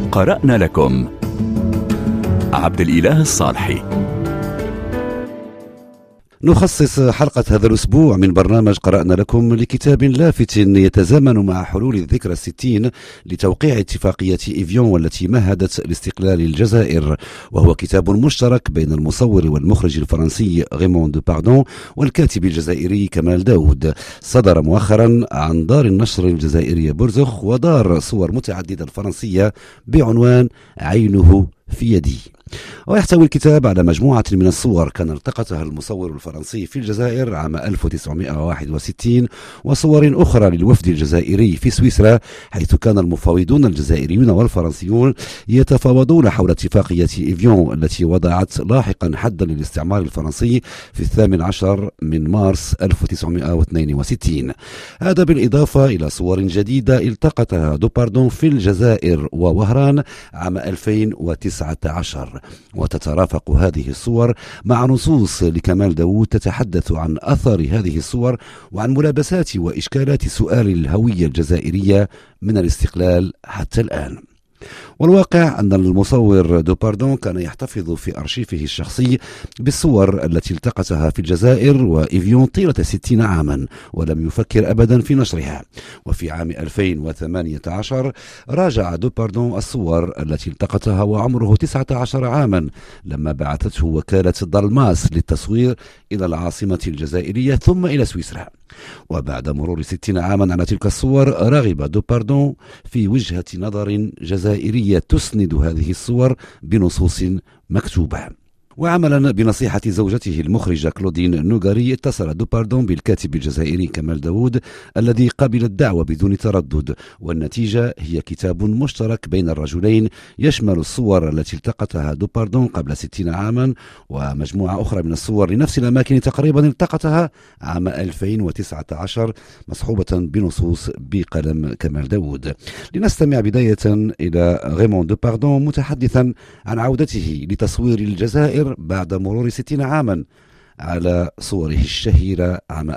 قرأنا لكم عبد الإله الصالحي. نخصص حلقة هذا الأسبوع من برنامج قرأنا لكم لكتاب لافت يتزامن مع حلول الذكرى 60 لتوقيع اتفاقية إيفيون والتي مهدت لاستقلال الجزائر، وهو كتاب مشترك بين المصور والمخرج الفرنسي ريمون دوباردون والكاتب الجزائري كمال داود. صدر مؤخرا عن دار النشر الجزائرية برزخ ودار صور متعددة الفرنسية بعنوان عينه في يدي. ويحتوي الكتاب على مجموعة من الصور كان التقطها المصور الفرنسي في الجزائر عام 1961 وصور أخرى للوفد الجزائري في سويسرا، حيث كان المفاوضون الجزائريون والفرنسيون يتفاوضون حول اتفاقية إيفيون التي وضعت لاحقا حدا للاستعمار الفرنسي في 18 من مارس 1962. هذا بالإضافة إلى صور جديدة التقطها دوباردون في الجزائر ووهران عام 2019. وتترافق هذه الصور مع نصوص لكمال داود تتحدث عن أثر هذه الصور وعن ملابسات وإشكالات سؤال الهوية الجزائرية من الاستقلال حتى الآن. والواقع أن المصور دوباردون كان يحتفظ في أرشيفه الشخصي بالصور التي التقطها في الجزائر وإيفيون طيلة 60 عاما ولم يفكر أبدا في نشرها. وفي عام 2018 راجع دوباردون الصور التي التقطها وعمره 19 عاما لما بعثته وكالة دالماس للتصوير إلى العاصمة الجزائرية ثم إلى سويسرا. وبعد مرور 60 عاما على تلك الصور رغب دوباردون في وجهة نظر جزائرية تسند هذه الصور بنصوص مكتوبة. وعملا بنصيحة زوجته المخرجة كلودين نوغاري اتصل دوباردون بالكاتب الجزائري كمال داود الذي قبل الدعوة بدون تردد، والنتيجة هي كتاب مشترك بين الرجلين يشمل الصور التي التقطها دوباردون قبل 60 عاما ومجموعة أخرى من الصور لنفس الأماكن تقريبا التقطها عام 2019 مصحوبة بنصوص بقلم كمال داود. لنستمع بداية إلى ريمون دوباردون متحدثا عن عودته لتصوير الجزائر بعد مرور 60 عاما على صوره الشهيرة عام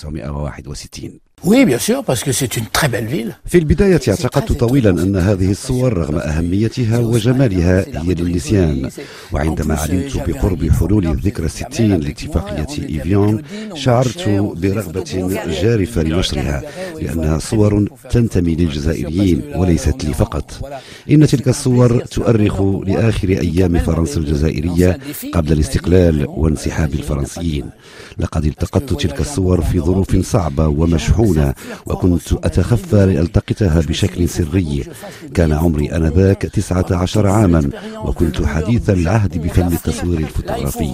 1961. Oui, bien sûr, parce que c'est une très belle ville. في البداية اعتقدت طويلا أن هذه الصور رغم أهميتها وجمالها هي للنسيان، وعندما علمت بقرب حلول الذكرى 60 لاتفاقية إيفيون شعرت برغبة جارفة لنشرها لأنها صور تنتمي للجزائريين وليست لي فقط. إن تلك الصور تؤرخ لآخر أيام فرنسا الجزائرية قبل الاستقلال وانسحاب الفرنسيين. لقد التقطت تلك الصور في ظروف صعبة ومشحونة وكنت أتخفى لألتقطها بشكل سري. كان عمري آنذاك 19 عاما وكنت حديث العهد بفن التصوير الفوتوغرافي.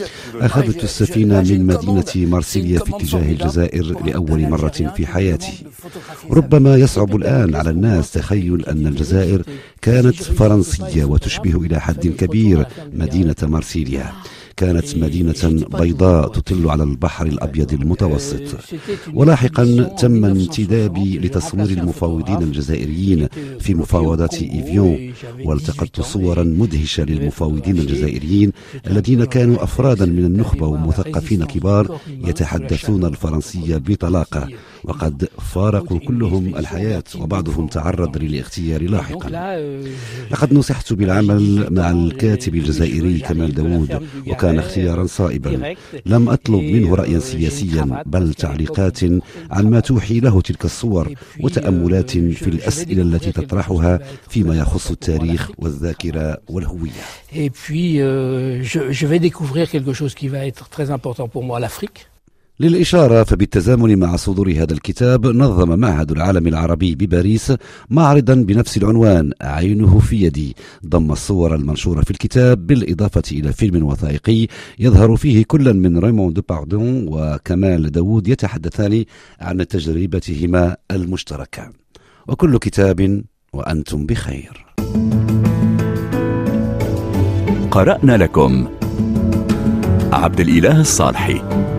أخذت السفينة من مدينة مارسيليا في اتجاه الجزائر لأول مرة في حياتي. ربما يصعب الآن على الناس تخيل أن الجزائر كانت فرنسية وتشبه إلى حد كبير مدينة مارسيليا. كانت مدينة بيضاء تطل على البحر الأبيض المتوسط. ولاحقا تم انتدابي لتصوير المفاوضين الجزائريين في مفاوضات إيفيون، والتقطت صورا مدهشة للمفاوضين الجزائريين الذين كانوا أفرادا من النخبة ومثقفين كبار يتحدثون الفرنسية بطلاقة، وقد فارقوا كلهم الحياة وبعضهم تعرض للاغتيال لاحقا. لقد نصحت بالعمل مع الكاتب الجزائري كمال داود وكان اختيارا صائبا. لم أطلب منه رأيا سياسيا بل تعليقات عن ما توحي له تلك الصور وتأملات في الأسئلة التي تطرحها فيما يخص التاريخ والذاكرة والهوية. Et puis je vais découvrir quelque chose qui va être très important pour moi, l'Afrique. للإشارة فبالتزامن مع صدور هذا الكتاب نظم معهد العالم العربي بباريس معرضا بنفس العنوان عينه في يدي، ضم الصور المنشورة في الكتاب بالإضافة إلى فيلم وثائقي يظهر فيه كل من ريمون دوباردون وكمال داود يتحدثان عن تجربتهما المشتركة. وكل كتاب وأنتم بخير. قرأنا لكم عبد الإله الصالحي.